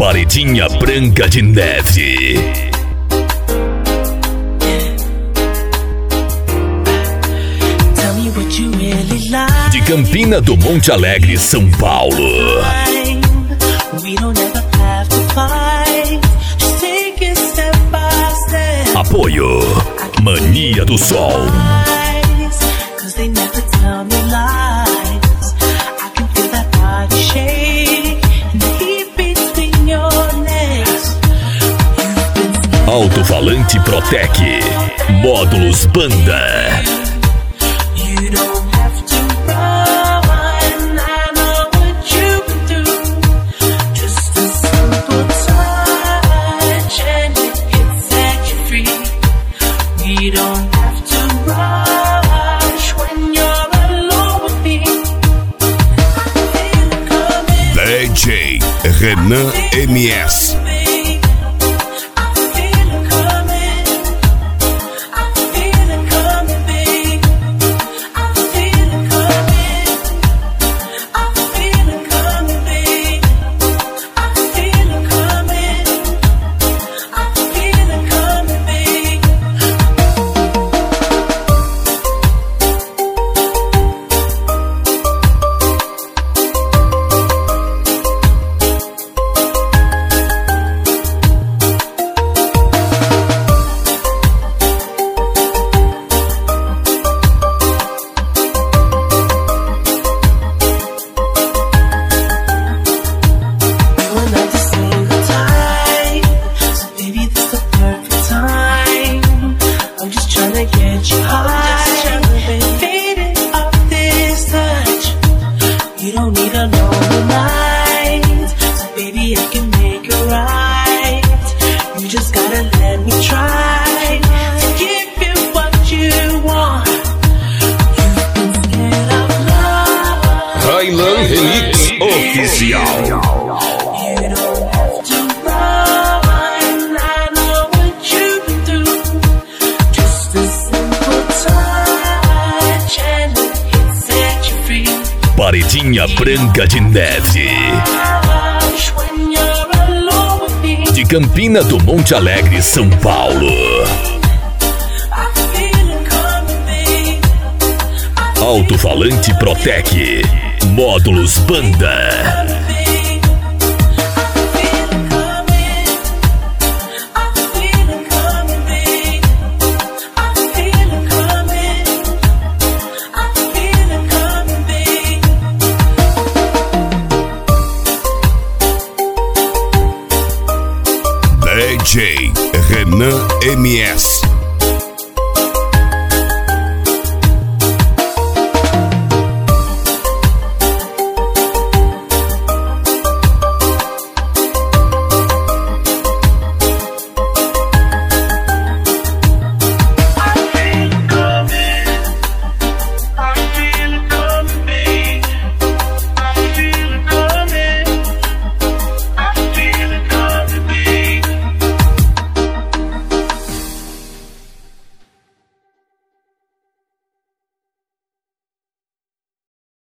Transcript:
Paredinha Branca de Neve. De Campina do Monte Alegre, São Paulo. Apoio Mania do Sol. Alto-falante Protec. Módulos Banda. DJ Renan MS. Railan Remix Oficial. Paredinha Branca de Neve. De Campina do Monte Alegre, São Paulo. Alto-falante Protec. Módulos Banda. DJ Renan MS.